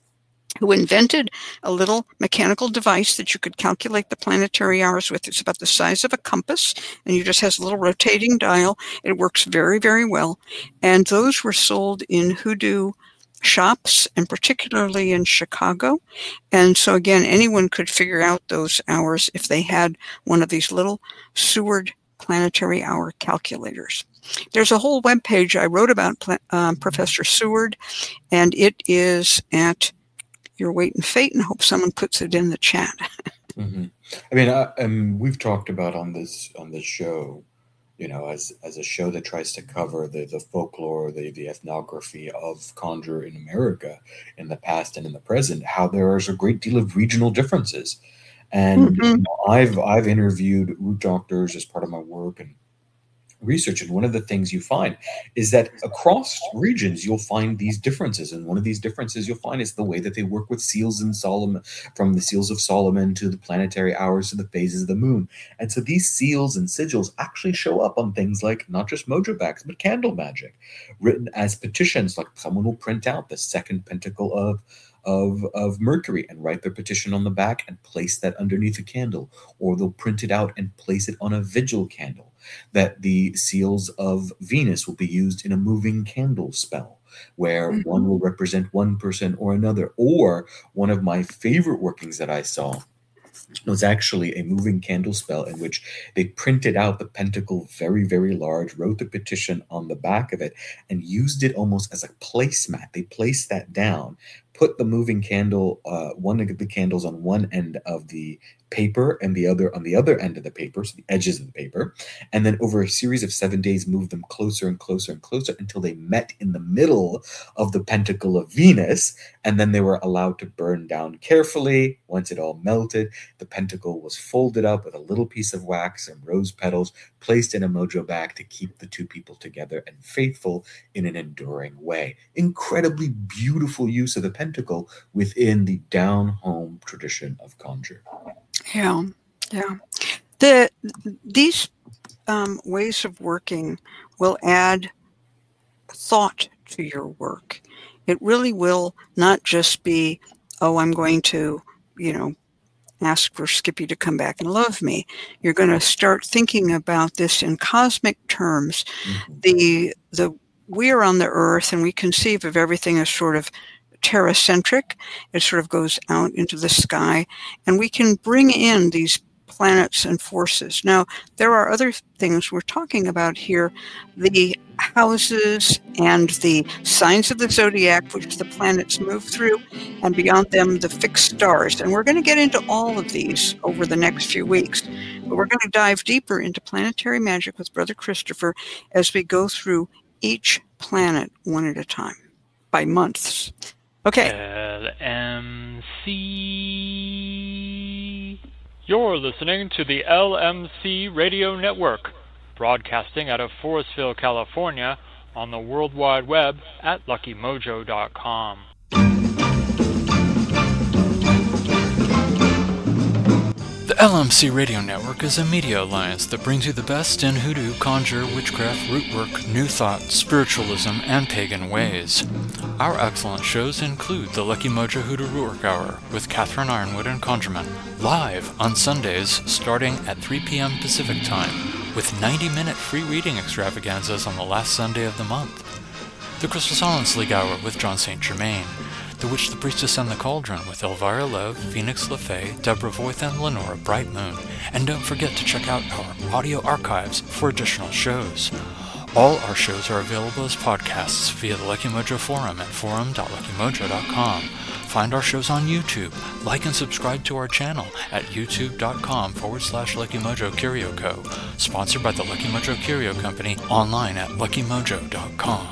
who invented a little mechanical device that you could calculate the planetary hours with. It's about the size of a compass, and you just has a little rotating dial. It works very, very well. And those were sold in hoodoo shops, and particularly in Chicago. And so again, anyone could figure out those hours if they had one of these little Seward planetary hour calculators. There's a whole web page I wrote about um, Professor Seward, and it is at your weight and fate, and hope someone puts it in the chat. Mm-hmm. I mean, I, um, we've talked about on this on this show you know, as as a show that tries to cover the the folklore, the the ethnography of Conjure in America in the past and in the present, how there is a great deal of regional differences. And Mhm. you know, I've I've interviewed root doctors as part of my work and research, and one of the things you find is that across regions you'll find these differences, and one of these differences you'll find is the way that they work with seals and Solomon, from the seals of Solomon to the planetary hours to the phases of the moon. And so these seals and sigils actually show up on things like not just mojo backs but candle magic, written as petitions. Like someone will print out the second pentacle of of of Mercury and write their petition on the back and place that underneath a candle, or they'll print it out and place it on a vigil candle. That the seals of Venus will be used in a moving candle spell, where Mhm. one will represent one person or another. Or one of my favorite workings that I saw was actually a moving candle spell in which they printed out the pentacle very, very large, wrote the petition on the back of it, and used it almost as a placemat. They placed that down, put the moving candle, uh, one of the candles on one end of the paper and the other on the other end of the paper, so the edges of the paper, and then over a series of seven days moved them closer and closer and closer until they met in the middle of the pentacle of Venus, and then they were allowed to burn down carefully. Once it all melted, the pentacle was folded up with a little piece of wax and rose petals, placed in a mojo bag to keep the two people together and faithful in an enduring way. Incredibly beautiful use of the pentacle within the down-home tradition of Conjure. Yeah, yeah. The these um, ways of working will add thought to your work. It really will not just be, oh, I'm going to, you know, ask for Skippy to come back and love me. You're going to start thinking about this in cosmic terms. Mhm. The the we are on the Earth, and we conceive of everything as sort of terracentric. It sort of goes out into the sky, and we can bring in these planets and forces. Now, there are other things we're talking about here, the houses and the signs of the zodiac, which the planets move through, and beyond them, the fixed stars. And we're going to get into all of these over the next few weeks. But we're going to dive deeper into planetary magic with Brother Christopher as we go through each planet one at a time by months. Okay. L M C. You're listening to the L M C Radio Network, broadcasting out of Forestville, California, on the World Wide Web at lucky mojo dot com. The L M C Radio Network is a media alliance that brings you the best in hoodoo, conjure, witchcraft, rootwork, new thought, spiritualism, and pagan ways. Our excellent shows include the Lucky Mojo Hoodoo Rootwork Hour with Catherine Ironwood and Conjurman, live on Sundays starting at three p.m. Pacific Time, with ninety-minute free reading extravaganzas on the last Sunday of the month. The Crystal Silence League Hour with John Saint Germain, The Witch, the Priestess, and the Cauldron with Elvira Lev, Phoenix LaFay, Deborah Voith, and Lenora Bright Moon. And don't forget to check out our audio archives for additional shows. All our shows are available as podcasts via the Lucky Mojo forum at forum dot lucky mojo dot com. Find our shows on YouTube. Like and subscribe to our channel at youtube.com forward slash Lucky Mojo Curio Co. Sponsored by the Lucky Mojo Curio Company, online at lucky mojo dot com.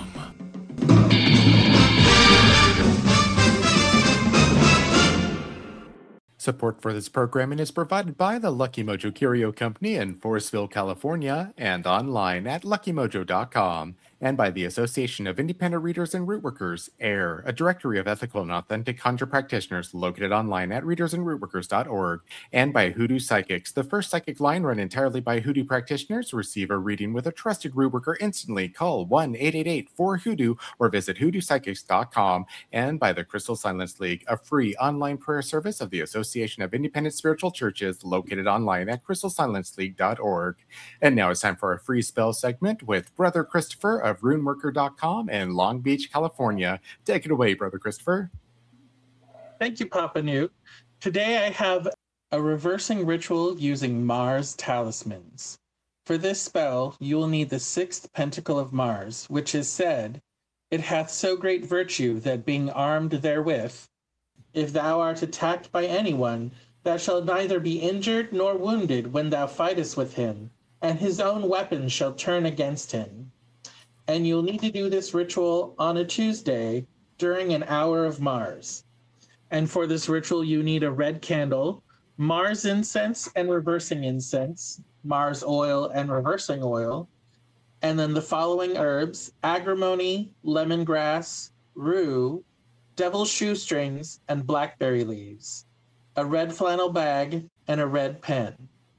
Support for this programming is provided by the Lucky Mojo Curio Company in Forestville, California, and online at lucky mojo dot com, and by the Association of Independent Readers and Rootworkers, AIR, a directory of ethical and authentic conjure practitioners located online at readers and rootworkers dot org, and by Hoodoo Psychics, the first psychic line run entirely by Hoodoo practitioners. Receive a reading with a trusted rootworker instantly. Call one eight eight eight four hoodoo or visit hoodoo psychics dot com, and by the Crystal Silence League, a free online prayer service of the Association of Independent Spiritual Churches located online at crystal silence league dot org. And now it's time for a free spell segment with Brother Christopher of runeworker dot com in Long Beach, California. Take it away, Brother Christopher. Thank you, Papa Newt. Today I have a reversing ritual using Mars talismans. For this spell, you will need the sixth pentacle of Mars, which is said, "It hath so great virtue that being armed therewith, if thou art attacked by anyone, thou shalt neither be injured nor wounded when thou fightest with him, and his own weapon shall turn against him. And you'll need to do this ritual on a Tuesday during an hour of Mars. And for this ritual, you need a red candle, Mars incense and reversing incense, Mars oil and reversing oil, and then the following herbs: agrimony, lemongrass, rue, devil's shoestrings, and blackberry leaves, a red flannel bag, and a red pen.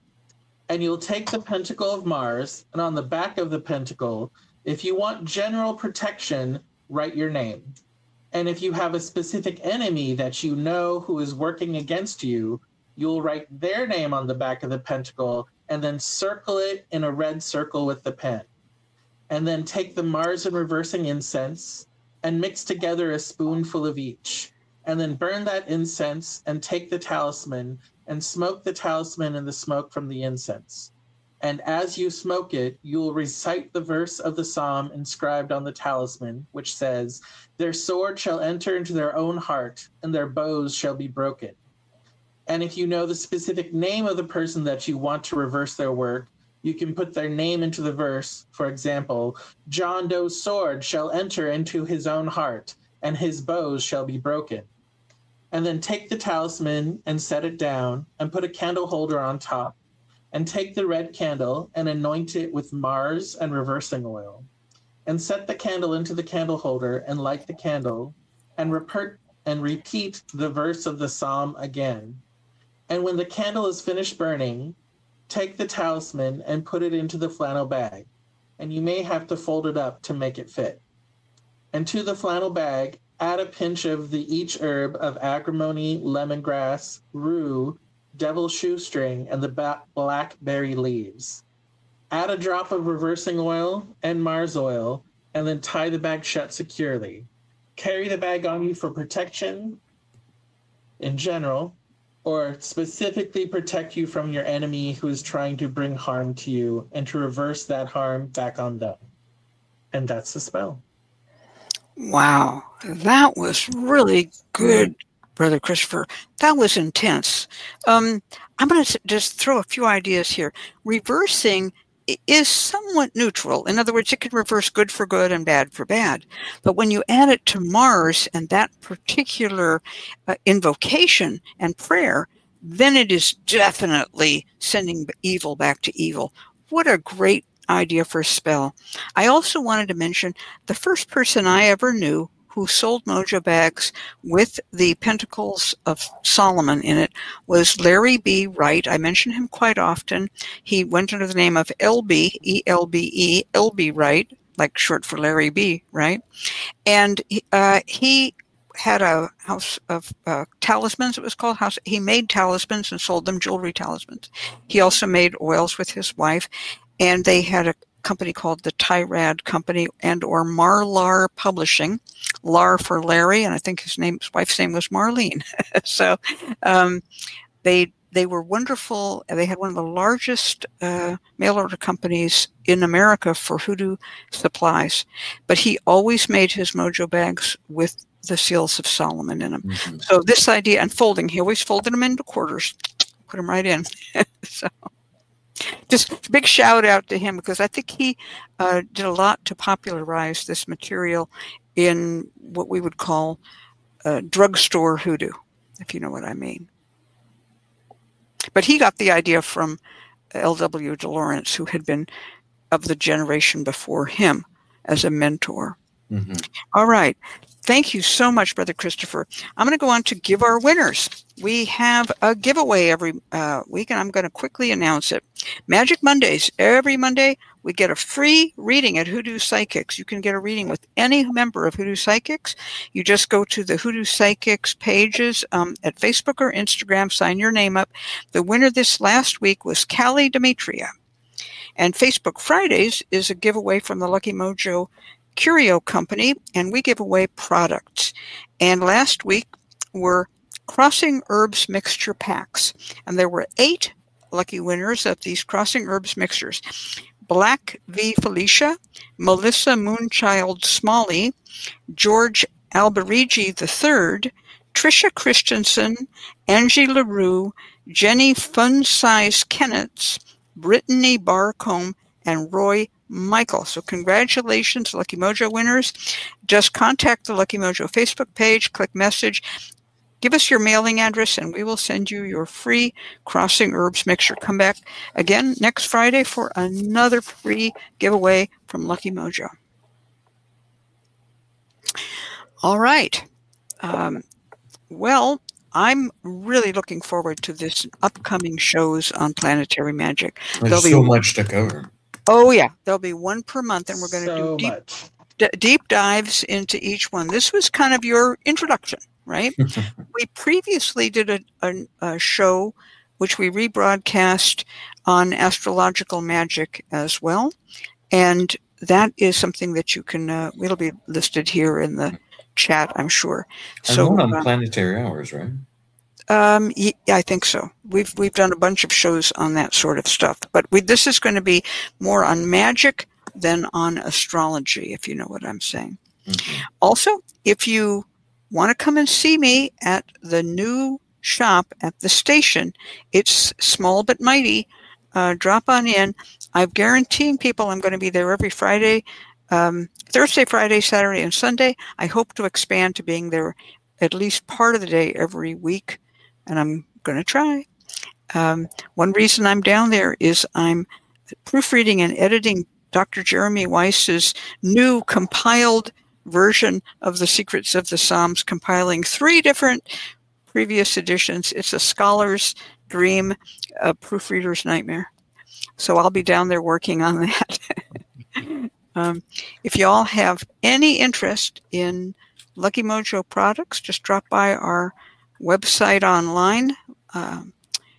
And you'll take the pentacle of Mars, and on the back of the pentacle, if you want general protection, write your name. And if you have a specific enemy that you know who is working against you, you'll write their name on the back of the pentacle and then circle it in a red circle with the pen. And then take the Mars and reversing incense and mix together a spoonful of each. And then burn that incense and take the talisman and smoke the talisman in the smoke from the incense. And as you smoke it, you will recite the verse of the psalm inscribed on the talisman, which says, "Their sword shall enter into their own heart, and their bows shall be broken." And if you know the specific name of the person that you want to reverse their work, you can put their name into the verse. For example, John Doe's sword shall enter into his own heart, and his bows shall be broken. And then take the talisman and set it down, and put a candle holder on top, and take the red candle and anoint it with Mars and reversing oil, and set the candle into the candle holder and light the candle, and, repeat, and repeat the verse of the psalm again. And when the candle is finished burning, take the talisman and put it into the flannel bag, and you may have to fold it up to make it fit. And to the flannel bag, add a pinch of the each herb of agrimony, lemongrass, rue, devil's shoestring, and the ba- blackberry leaves. Add a drop of reversing oil and Mars oil, and then tie the bag shut securely. Carry the bag on you for protection in general, or specifically protect you from your enemy who is trying to bring harm to you, and to reverse that harm back on them. And that's the spell. Wow, that was really good, Brother Christopher. That was intense. Um, I'm going to just throw a few ideas here. Reversing is somewhat neutral. In other words, it can reverse good for good and bad for bad. But when you add it to Mars and that particular uh, invocation and prayer, then it is definitely sending evil back to evil. What a great idea for a spell. I also wanted to mention the first person I ever knew who sold mojo bags with the Pentacles of Solomon in it was Larry B. Wright. I mention him quite often. He went under the name of L B, E L B E, L B Wright, like short for Larry B, right? And uh, he had a house of uh, talismans, it was called. House. He made talismans and sold them, jewelry talismans. He also made oils with his wife, and they had a company called the Tyrad Company and or Marlar Publishing. Lar for Larry, and I think his name, his wife's name was Marlene. so um, they they were wonderful. They had one of the largest uh, mail order companies in America for hoodoo supplies. But he always made his mojo bags with the seals of Solomon in them. Mm-hmm. So this idea, and folding, he always folded them into quarters, put them right in. so. Just a big shout out to him, because I think he uh, did a lot to popularize this material in what we would call uh, drugstore hoodoo, if you know what I mean. But he got the idea from L W de Lawrence, who had been of the generation before him as a mentor. Mm-hmm. All right. Thank you so much, Brother Christopher. I'm going to go on to give our winners. We have a giveaway every uh, week, and I'm going to quickly announce it. Magic Mondays. Every Monday, we get a free reading at Hoodoo Psychics. You can get a reading with any member of Hoodoo Psychics. You just go to the Hoodoo Psychics pages um, at Facebook or Instagram, sign your name up. The winner this last week was Callie Demetria. And Facebook Fridays is a giveaway from the Lucky Mojo Curio Company, and we give away products. And last week were Crossing Herbs Mixture Packs, and there were eight lucky winners of these Crossing Herbs mixtures. Black V. Felicia, Melissa Moonchild Smalley, George Alberigi the third, Trisha Christensen, Angie LaRue, Jenny Fun Size Kennetts, Brittany Barcombe, and Roy Michael. So congratulations, Lucky Mojo winners. Just contact the Lucky Mojo Facebook page, click message, give us your mailing address, and we will send you your free Crossing Herbs mixture. Come back again next Friday for another free giveaway from Lucky Mojo. All right. Um, well, I'm really looking forward to this upcoming shows on Planetary Magic. There's There'll so be, much to cover. Oh, yeah. There'll be one per month, and we're going to So do deep, much. d- deep dives into each one. This was kind of your introduction, right? We previously did a, a, a show which we rebroadcast on astrological magic as well. And that is something that you can, uh, it'll be listed here in the chat, I'm sure. And So, one on um, planetary hours, right? Um, yeah, I think so. We've we've done a bunch of shows on that sort of stuff, but we, this is going to be more on magic than on astrology, if you know what I'm saying. Mm-hmm. Also, if you want to come and see me at the new shop at the station, it's small but mighty. Uh, drop on in. I'm guaranteeing people I'm going to be there every Friday, um, Thursday, Friday, Saturday, and Sunday. I hope to expand to being there at least part of the day every week. And I'm going to try. Um, one reason I'm down there is I'm proofreading and editing Doctor Jeremy Weiss's new compiled version of the Secrets of the Psalms, compiling three different previous editions. It's a scholar's dream, a proofreader's nightmare. So I'll be down there working on that. um, if you all have any interest in Lucky Mojo products, just drop by our website online, um,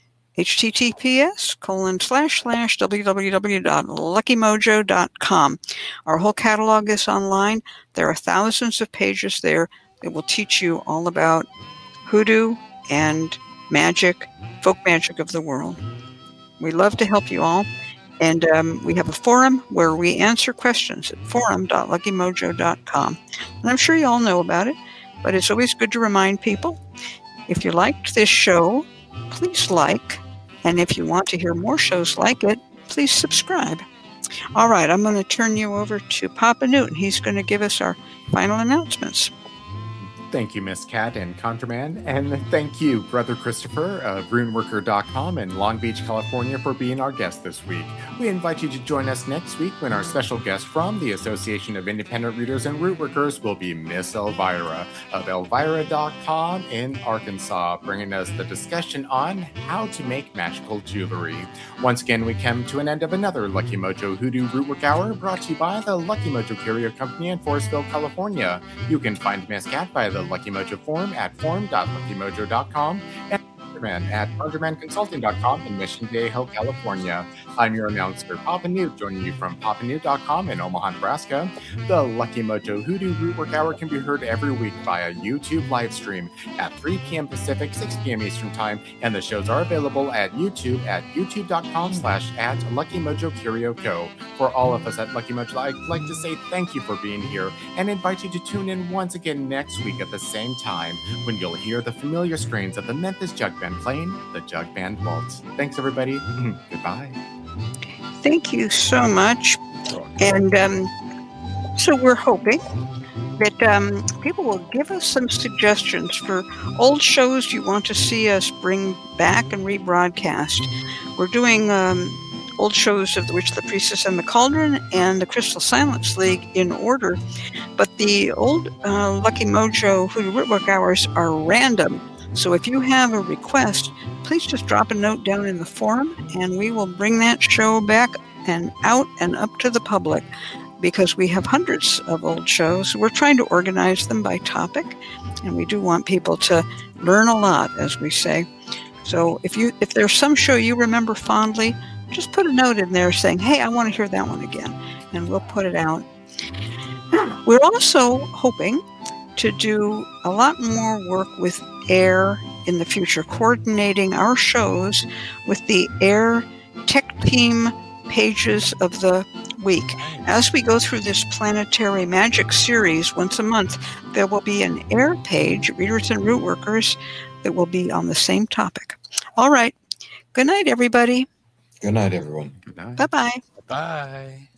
https colon slash slash www dot lucky mojo dot com. Our whole catalog is online. There are thousands of pages there that will teach you all about hoodoo and magic, folk magic of the world. We love to help you all. And um, we have a forum where we answer questions at forum dot lucky mojo dot com. And I'm sure you all know about it, but it's always good to remind people. If you liked this show, please like. And if you want to hear more shows like it, please subscribe. All right, I'm going to turn you over to Papa Newton. He's going to give us our final announcements. Thank you, Miss Cat and Contraman, and thank you, Brother Christopher of runeworker dot com in Long Beach, California, for being our guest this week. We invite you to join us next week when our special guest from the Association of Independent Readers and Rootworkers will be Miss Elvira of elvira dot com in Arkansas, bringing us the discussion on how to make magical jewelry. Once again, we come to an end of another Lucky Mojo Hoodoo Rootwork Hour, brought to you by the Lucky Mojo Curio Company in Forestville, California. You can find Miss Cat by the Lucky Mojo forum at forum dot lucky mojo dot com and Conjurman at conjurman consulting dot com in Mission Viejo, California. I'm your announcer, Papa Newt, joining you from papa newt dot com in Omaha, Nebraska. The Lucky Mojo Hoodoo Rootwork Hour can be heard every week via YouTube live stream at three p.m. Pacific, six p.m. Eastern Time, and the shows are available at YouTube at youtube dot com slash at Lucky Mojo Curio Co. For all of us at Lucky Mojo, I'd like to say thank you for being here and invite you to tune in once again next week at the same time when you'll hear the familiar strains of the Memphis Jug Band playing the Jug Band Waltz. Thanks, everybody. Goodbye. Thank you so much. And um, so we're hoping that um, people will give us some suggestions for old shows you want to see us bring back and rebroadcast. We're doing um, old shows of The Witch, the Priestess, and the Cauldron and the Crystal Silence League in order, but the old uh, Lucky Mojo Hoodoo Rootwork Hours are random. So if you have a request, please just drop a note down in the forum and we will bring that show back and out and up to the public, because we have hundreds of old shows. We're trying to organize them by topic, and we do want people to learn a lot, as we say. So if you if there's some show you remember fondly, just put a note in there saying, hey, I want to hear that one again, and we'll put it out. We're also hoping to do a lot more work with AIR in the future, coordinating our shows with the AIR Tech Team pages of the week. As we go through this Planetary Magic series once a month, there will be an AIR page, Readers and Rootworkers, that will be on the same topic. All right. Good night, everybody. Good night, everyone. Good night. Bye bye. Bye.